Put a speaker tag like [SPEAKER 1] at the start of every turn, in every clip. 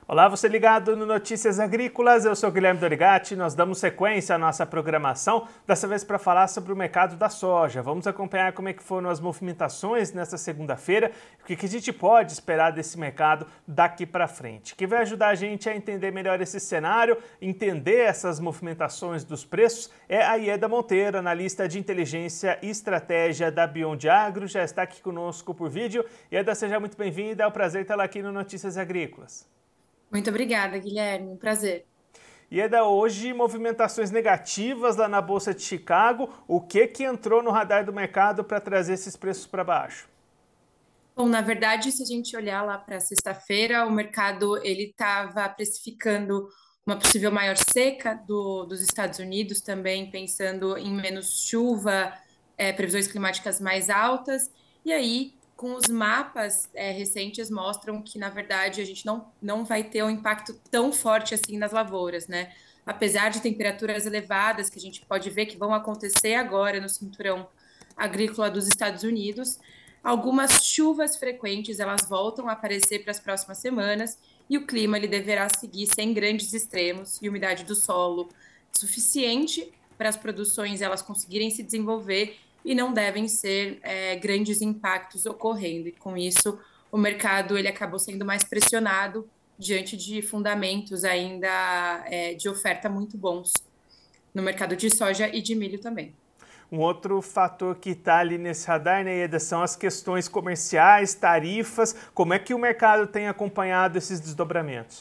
[SPEAKER 1] Olá, você ligado no Notícias Agrícolas, eu sou Guilherme Dorigatti, nós damos sequência à nossa programação, dessa vez para falar sobre o mercado da soja. Vamos acompanhar como é que foram as movimentações nesta segunda-feira, o que a gente pode esperar desse mercado daqui para frente. Quem vai ajudar a gente a entender melhor esse cenário, entender essas movimentações dos preços, é a Ieda Monteiro, analista de inteligência e estratégia da Beyond Agro, já está aqui conosco por vídeo. Ieda, seja muito bem-vinda, é um prazer tê-la aqui no Notícias Agrícolas.
[SPEAKER 2] Muito obrigada, Guilherme. Um prazer.
[SPEAKER 1] E é da hoje movimentações negativas lá na Bolsa de Chicago. O que entrou no radar do mercado para trazer esses preços para baixo?
[SPEAKER 2] Bom, na verdade, se a gente olhar lá para sexta-feira, o mercado ele estava precificando uma possível maior seca dos Estados Unidos, também pensando em menos chuva, previsões climáticas mais altas. E aí, com os mapas recentes, mostram que, na verdade, a gente não vai ter um impacto tão forte assim nas lavouras, né? Apesar de temperaturas elevadas, que a gente pode ver que vão acontecer agora no cinturão agrícola dos Estados Unidos. Algumas chuvas frequentes elas voltam a aparecer para as próximas semanas e o clima ele deverá seguir sem grandes extremos e umidade do solo suficiente para as produções elas conseguirem se desenvolver e não devem ser grandes impactos ocorrendo. E com isso o mercado ele acabou sendo mais pressionado diante de fundamentos ainda de oferta muito bons no mercado de soja e de milho também.
[SPEAKER 1] Um outro fator que está ali nesse radar, né, Ieda, são as questões comerciais, tarifas. Como é que o mercado tem acompanhado esses desdobramentos?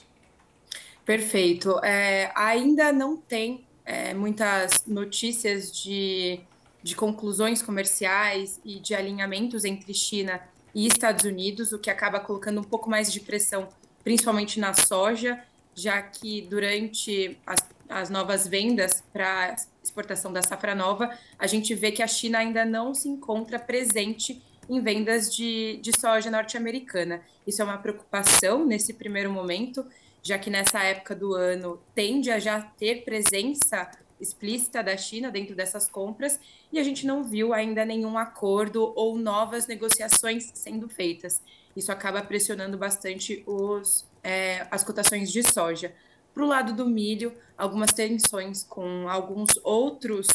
[SPEAKER 2] Perfeito. Ainda não tem muitas notícias de conclusões comerciais e de alinhamentos entre China e Estados Unidos, o que acaba colocando um pouco mais de pressão, principalmente na soja, já que durante as novas vendas para exportação da safra nova, a gente vê que a China ainda não se encontra presente em vendas de soja norte-americana. Isso é uma preocupação nesse primeiro momento, já que nessa época do ano tende a já ter presença explícita da China dentro dessas compras e a gente não viu ainda nenhum acordo ou novas negociações sendo feitas. Isso acaba pressionando bastante as cotações de soja. Para o lado do milho, algumas tensões com alguns outros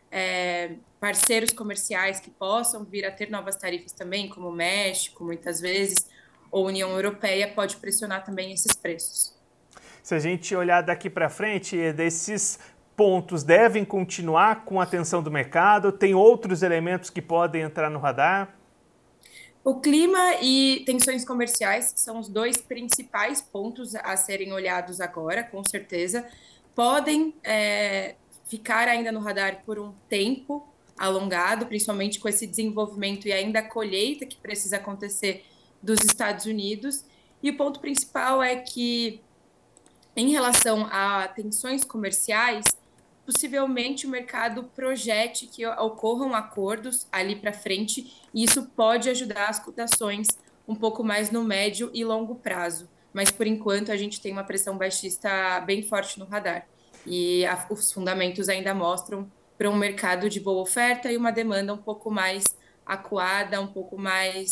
[SPEAKER 2] parceiros comerciais que possam vir a ter novas tarifas também, como o México, muitas vezes, ou União Europeia, pode pressionar também esses preços.
[SPEAKER 1] Se a gente olhar daqui para frente, esses pontos devem continuar com a atenção do mercado? Tem outros elementos que podem entrar no radar?
[SPEAKER 2] O clima e tensões comerciais são os dois principais pontos a serem olhados agora, com certeza. Podem ficar ainda no radar por um tempo alongado, principalmente com esse desenvolvimento e ainda a colheita que precisa acontecer dos Estados Unidos. E o ponto principal é que, em relação a tensões comerciais, possivelmente o mercado projete que ocorram acordos ali para frente, e isso pode ajudar as cotações um pouco mais no médio e longo prazo. Mas por enquanto a gente tem uma pressão baixista bem forte no radar. E os fundamentos ainda mostram para um mercado de boa oferta e uma demanda um pouco mais acuada, um pouco mais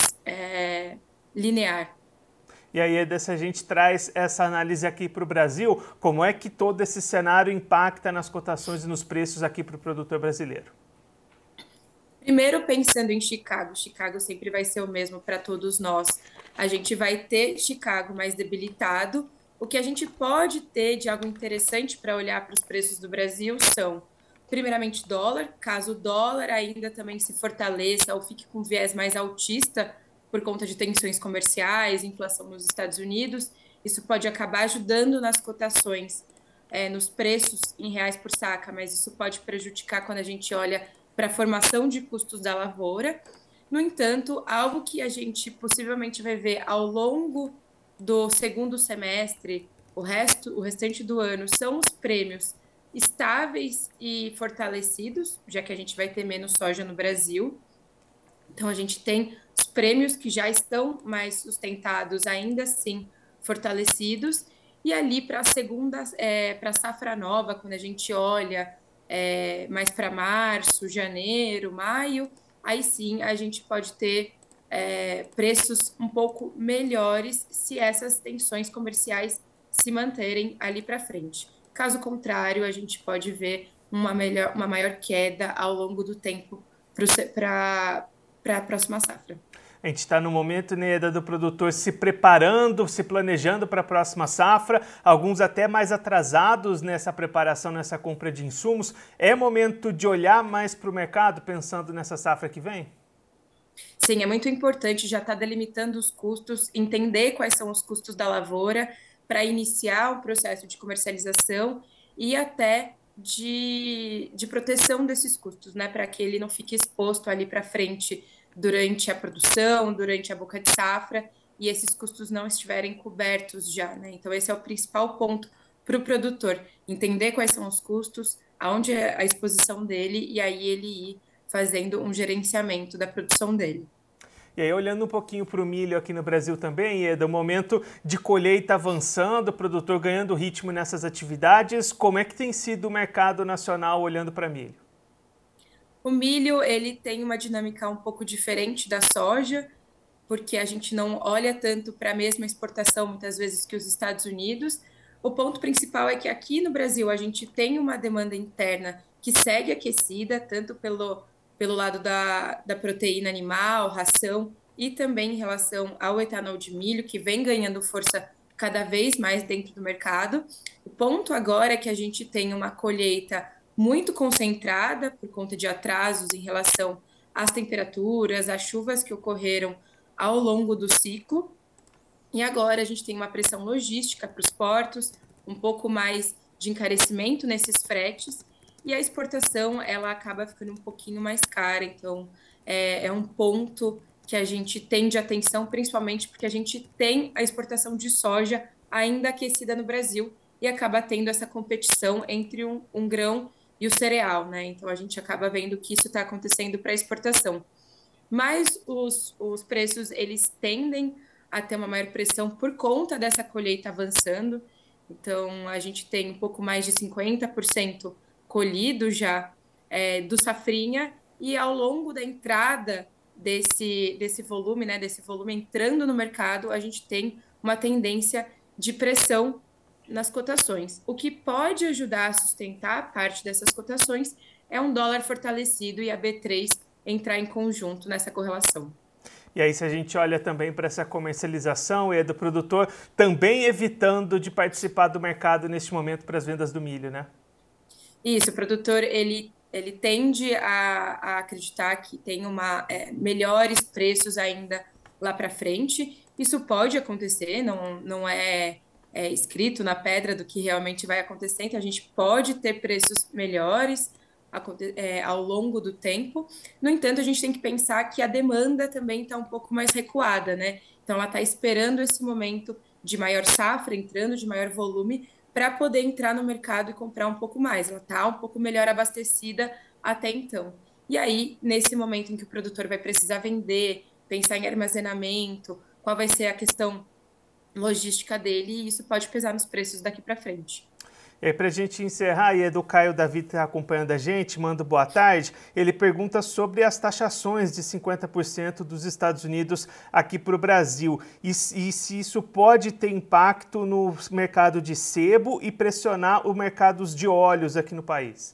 [SPEAKER 2] linear.
[SPEAKER 1] E aí, Eda, se a gente traz essa análise aqui para o Brasil, como é que todo esse cenário impacta nas cotações e nos preços aqui para o produtor brasileiro?
[SPEAKER 2] Primeiro, pensando em Chicago, Chicago sempre vai ser o mesmo para todos nós. A gente vai ter Chicago mais debilitado. O que a gente pode ter de algo interessante para olhar para os preços do Brasil são, primeiramente, dólar. Caso o dólar ainda também se fortaleça ou fique com viés mais altista por conta de tensões comerciais, inflação nos Estados Unidos, isso pode acabar ajudando nas cotações, nos preços em reais por saca, mas isso pode prejudicar quando a gente olha para a formação de custos da lavoura. No entanto, algo que a gente possivelmente vai ver ao longo do segundo semestre, o restante do ano, são os prêmios estáveis e fortalecidos, já que a gente vai ter menos soja no Brasil. Então, a gente tem os prêmios que já estão mais sustentados, ainda assim fortalecidos, e ali para a segunda, para a safra nova, quando a gente olha mais para março, janeiro, maio, aí sim a gente pode ter preços um pouco melhores se essas tensões comerciais se manterem ali para frente. Caso contrário, a gente pode ver uma maior queda ao longo do tempo para a próxima safra.
[SPEAKER 1] A gente está no momento, né, do produtor se preparando, se planejando para a próxima safra, alguns até mais atrasados nessa preparação, nessa compra de insumos. É momento de olhar mais para o mercado pensando nessa safra que vem?
[SPEAKER 2] Sim, é muito importante já estar delimitando os custos, entender quais são os custos da lavoura para iniciar o processo de comercialização e até de proteção desses custos, né? Para que ele não fique exposto ali para frente durante a produção, durante a boca de safra, e esses custos não estiverem cobertos já, né? Então, esse é o principal ponto para o produtor, entender quais são os custos, aonde é a exposição dele, e aí ele ir fazendo um gerenciamento da produção dele.
[SPEAKER 1] E aí, olhando um pouquinho para o milho aqui no Brasil também, Eda, o momento de colheita avançando, o produtor ganhando ritmo nessas atividades, como é que tem sido o mercado nacional olhando para milho?
[SPEAKER 2] O milho, ele tem uma dinâmica um pouco diferente da soja, porque a gente não olha tanto para a mesma exportação, muitas vezes, que os Estados Unidos. O ponto principal é que aqui no Brasil a gente tem uma demanda interna que segue aquecida, tanto pelo lado da proteína animal, ração, e também em relação ao etanol de milho, que vem ganhando força cada vez mais dentro do mercado. O ponto agora é que a gente tem uma colheita muito concentrada por conta de atrasos em relação às temperaturas, às chuvas que ocorreram ao longo do ciclo. E agora a gente tem uma pressão logística para os portos, um pouco mais de encarecimento nesses fretes, e a exportação ela acaba ficando um pouquinho mais cara. Então, é um ponto que a gente tem de atenção, principalmente porque a gente tem a exportação de soja ainda aquecida no Brasil e acaba tendo essa competição entre um grão e o cereal, né? Então, a gente acaba vendo que isso está acontecendo para a exportação. Mas os preços, eles tendem a ter uma maior pressão por conta dessa colheita avançando. Então, a gente tem um pouco mais de 50% colhido já do safrinha, e ao longo da entrada desse volume, né, desse volume entrando no mercado, a gente tem uma tendência de pressão nas cotações. O que pode ajudar a sustentar parte dessas cotações é um dólar fortalecido e a B3 entrar em conjunto nessa correlação.
[SPEAKER 1] E aí, se a gente olha também para essa comercialização e do produtor, também evitando de participar do mercado neste momento para as vendas do milho, né?
[SPEAKER 2] Isso, o produtor, ele tende a acreditar que tem melhores preços ainda lá para frente. Isso pode acontecer, não é escrito na pedra do que realmente vai acontecer, então a gente pode ter preços melhores ao longo do tempo. No entanto, a gente tem que pensar que a demanda também está um pouco mais recuada, né? Então ela está esperando esse momento de maior safra, entrando de maior volume, para poder entrar no mercado e comprar um pouco mais. Ela está um pouco melhor abastecida até então. E aí, nesse momento em que o produtor vai precisar vender, pensar em armazenamento, qual vai ser a questão logística dele, e isso pode pesar nos preços daqui para frente.
[SPEAKER 1] E aí, para a gente encerrar, e do Caio Davi está acompanhando a gente, manda boa tarde. Ele pergunta sobre as taxações de 50% dos Estados Unidos aqui para o Brasil. E se isso pode ter impacto no mercado de sebo e pressionar o mercado de óleos aqui no país.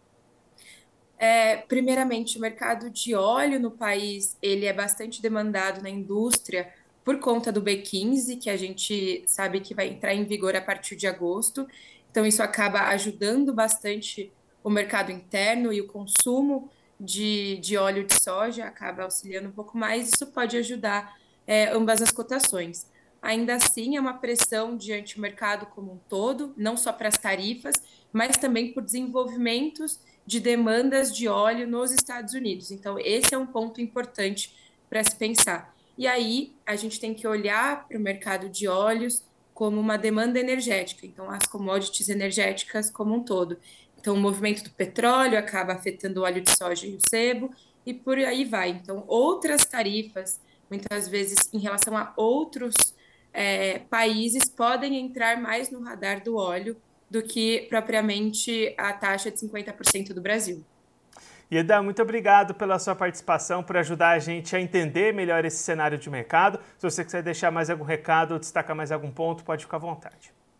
[SPEAKER 2] Primeiramente, o mercado de óleo no país, ele é bastante demandado na indústria por conta do B15, que a gente sabe que vai entrar em vigor a partir de agosto. Então, isso acaba ajudando bastante o mercado interno, e o consumo de óleo de soja acaba auxiliando um pouco mais. Isso pode ajudar ambas as cotações. Ainda assim, é uma pressão diante do mercado como um todo, não só para as tarifas, mas também por desenvolvimentos de demandas de óleo nos Estados Unidos. Então, esse é um ponto importante para se pensar. E aí, a gente tem que olhar para o mercado de óleos como uma demanda energética, então, as commodities energéticas como um todo. Então, o movimento do petróleo acaba afetando o óleo de soja e o sebo, e por aí vai. Então, outras tarifas, muitas vezes em relação a outros países, podem entrar mais no radar do óleo do que propriamente a taxa de 50% do Brasil.
[SPEAKER 1] Ieda, muito obrigado pela sua participação, por ajudar a gente a entender melhor esse cenário de mercado. Se você quiser deixar mais algum recado ou destacar mais algum ponto, pode ficar à vontade.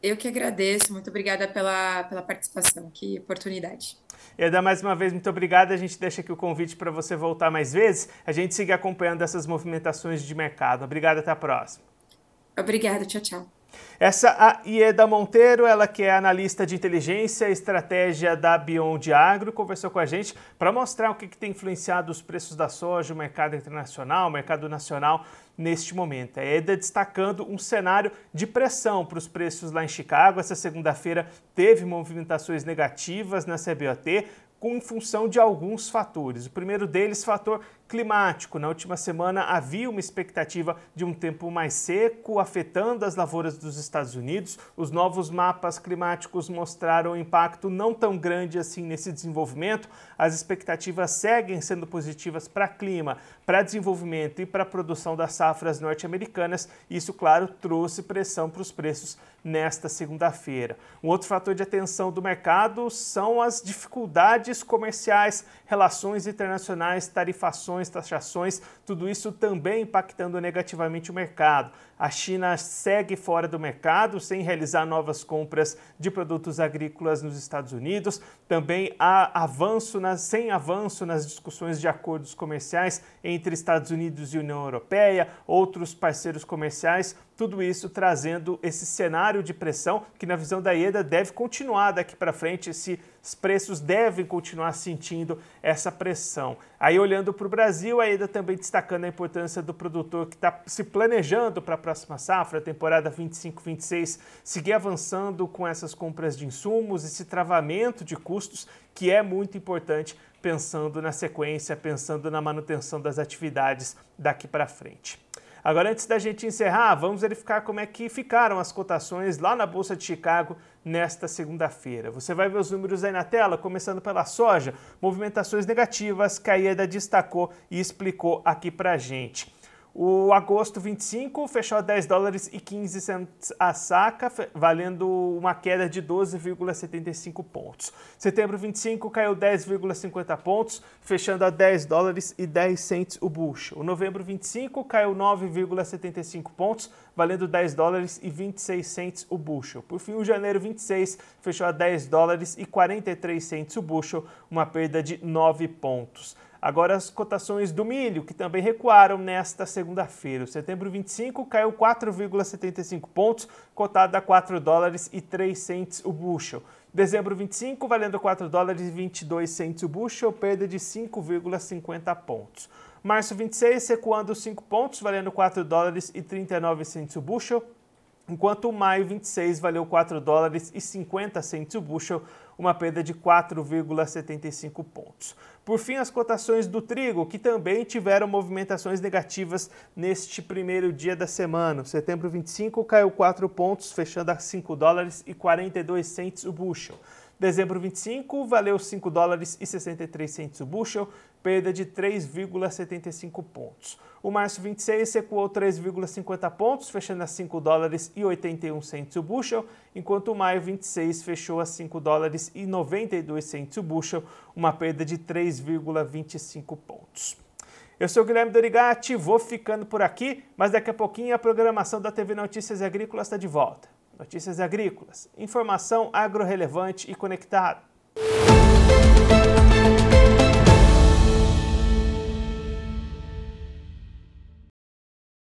[SPEAKER 2] Eu que agradeço, muito obrigada pela participação, que oportunidade.
[SPEAKER 1] Eda, mais uma vez, muito obrigado. A gente deixa aqui o convite para você voltar mais vezes. A gente siga acompanhando essas movimentações de mercado. Obrigado, até a próxima.
[SPEAKER 2] Obrigada, tchau, tchau.
[SPEAKER 1] Essa a Ieda Monteiro, ela que é analista de inteligência e estratégia da Beyond Agro, conversou com a gente para mostrar o que tem influenciado os preços da soja, o mercado internacional, o mercado nacional neste momento. A Ieda destacando um cenário de pressão para os preços lá em Chicago. Essa segunda-feira teve movimentações negativas na CBOT, em função de alguns fatores. O primeiro deles, fator climático. Na última semana havia uma expectativa de um tempo mais seco afetando as lavouras dos Estados Unidos. Os novos mapas climáticos mostraram um impacto não tão grande assim nesse desenvolvimento. As expectativas seguem sendo positivas para clima, para desenvolvimento e para a produção das safras norte-americanas. Isso, claro, trouxe pressão para os preços nesta segunda-feira. Um outro fator de atenção do mercado são as dificuldades comerciais, relações internacionais, tarifações, taxações, tudo isso também impactando negativamente o mercado. A China segue fora do mercado, sem realizar novas compras de produtos agrícolas nos Estados Unidos. Também há sem avanço nas discussões de acordos comerciais entre Estados Unidos e União Europeia, outros parceiros comerciais, tudo isso trazendo esse cenário de pressão que, na visão da Ieda, deve continuar daqui para frente. Esses preços devem continuar sentindo essa pressão. Aí, olhando para o Brasil, a Ieda também destacando a importância do produtor que está se planejando para a próxima safra, temporada 25-26, seguir avançando com essas compras de insumos, esse travamento de custos que é muito importante pensando na sequência, pensando na manutenção das atividades daqui para frente. Agora, antes da gente encerrar, vamos verificar como é que ficaram as cotações lá na Bolsa de Chicago nesta segunda-feira. Você vai ver os números aí na tela, começando pela soja, movimentações negativas que a Ieda destacou e explicou aqui pra gente. O agosto 25 fechou a $10,15 a saca, valendo uma queda de 12,75 pontos. Setembro 25 caiu 10,50 pontos, fechando a $10,10 o bushel. O novembro 25 caiu 9,75 pontos, valendo $10,26 o bushel. Por fim, o janeiro 26 fechou a $10,43 o bushel, uma perda de 9 pontos. Agora as cotações do milho, que também recuaram nesta segunda-feira. O setembro 25 caiu 4,75 pontos, cotado a $4,03 o bushel. Dezembro 25, valendo $4,22 o bushel, perda de 5,50 pontos. Março 26, recuando 5 pontos, valendo $4,39 o bushel, enquanto o maio 26 valeu $4,50 o bushel, uma perda de 4,75 pontos. Por fim, as cotações do trigo, que também tiveram movimentações negativas neste primeiro dia da semana. O setembro 25 caiu 4 pontos, fechando a $5,42 o bushel. Dezembro 25 valeu $5,63 o bushel, perda de 3,75 pontos. O março 26 recuou 3,50 pontos, fechando a $5,81 o bushel, enquanto o maio 26 fechou a $5,92 o bushel, uma perda de 3,25 pontos. Eu sou o Guilherme Dorigatti, vou ficando por aqui, mas daqui a pouquinho a programação da TV Notícias Agrícolas está de volta. Notícias Agrícolas, informação agro-relevante e conectada.